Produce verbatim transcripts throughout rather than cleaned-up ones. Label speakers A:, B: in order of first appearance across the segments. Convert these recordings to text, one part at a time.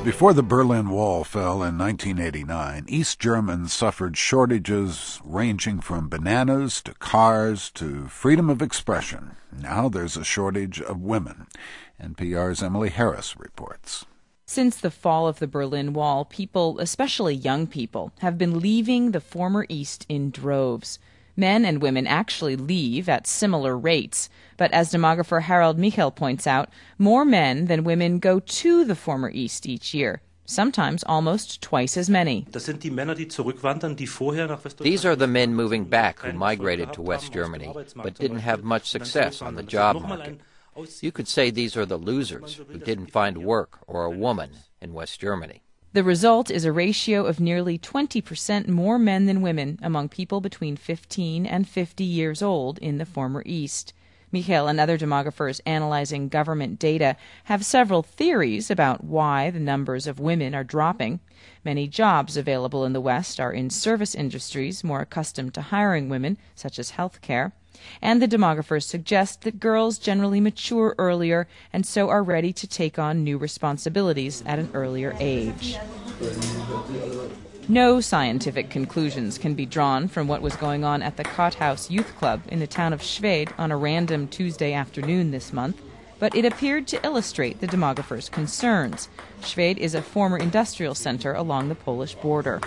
A: Before the Berlin Wall fell in nineteen eighty-nine, East Germans suffered shortages ranging from bananas to cars to freedom of expression. Now there's a shortage of women. N P R's Emily Harris reports.
B: Since the fall of the Berlin Wall, people, especially young people, have been leaving the former East in droves. Men and women actually leave at similar rates, but as demographer Harald Michel points out, more men than women go to the former East each year, sometimes almost twice as many.
C: These are the men moving back who migrated to West Germany, but didn't have much success on the job market. You could say these are the losers who didn't find work or a woman in West Germany.
B: The result is a ratio of nearly twenty percent more men than women among people between fifteen and fifty years old in the former East. Michel and other demographers analyzing government data have several theories about why the numbers of women are dropping. Many jobs available in the West are in service industries more accustomed to hiring women, such as healthcare. And the demographers suggest that girls generally mature earlier and so are ready to take on new responsibilities at an earlier age. No scientific conclusions can be drawn from what was going on at the Kothaus Youth Club in the town of Schwedt on a random Tuesday afternoon this month, but it appeared to illustrate the demographers' concerns. Schwedt is a former industrial center along the Polish border.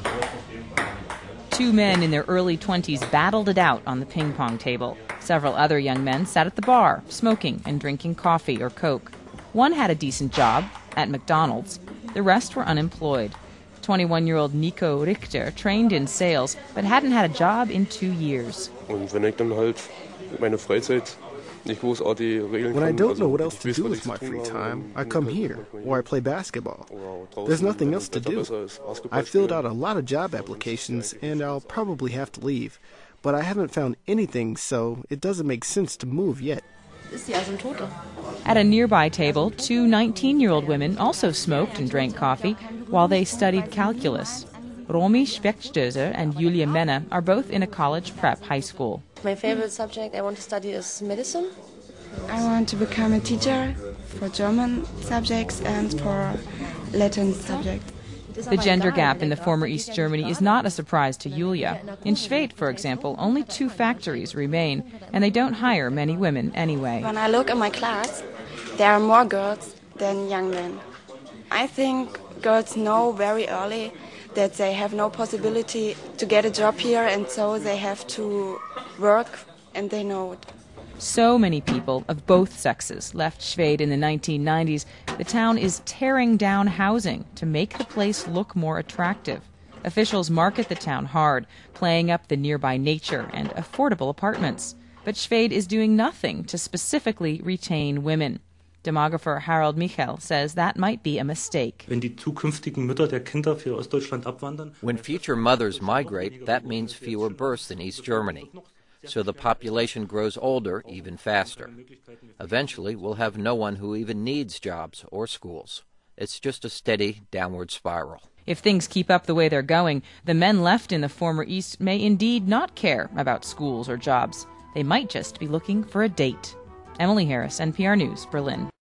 B: Two men in their early twenties battled it out on the ping-pong table. Several other young men sat at the bar, smoking and drinking coffee or Coke. One had a decent job, at McDonald's. The rest were unemployed. twenty-one-year-old Nico Richter trained in sales, but hadn't had a job in two years.
D: When I don't know what else to do with my free time, I come here, or I play basketball. There's nothing else to do. I filled out a lot of job applications, and I'll probably have to leave. But I haven't found anything, so it doesn't make sense to move yet.
B: At a nearby table, two nineteen-year-old women also smoked and drank coffee while they studied calculus. Romy Speckstöser and Julia Menne are both in a college prep high school.
E: My favorite subject I want to study is medicine.
F: I want to become a teacher for German subjects and for Latin subjects.
B: The gender gap in the former East Germany is not a surprise to Julia. In Schwedt, for example, only two factories remain, and they don't hire many women anyway.
F: When I look at my class, there are more girls than young men. I think girls know very early that they have no possibility to get a job here, and so they have to work, and they know it.
B: So many people of both sexes left Schwedt in the nineteen nineties, the town is tearing down housing to make the place look more attractive. Officials market the town hard, playing up the nearby nature and affordable apartments. But Schwedt is doing nothing to specifically retain women. Demographer Harald Michel says that might be a mistake.
C: When future mothers migrate, that means fewer births in East Germany. So the population grows older even faster. Eventually, we'll have no one who even needs jobs or schools. It's just a steady downward spiral.
B: If things keep up the way they're going, the men left in the former East may indeed not care about schools or jobs. They might just be looking for a date. Emily Harris, N P R News, Berlin.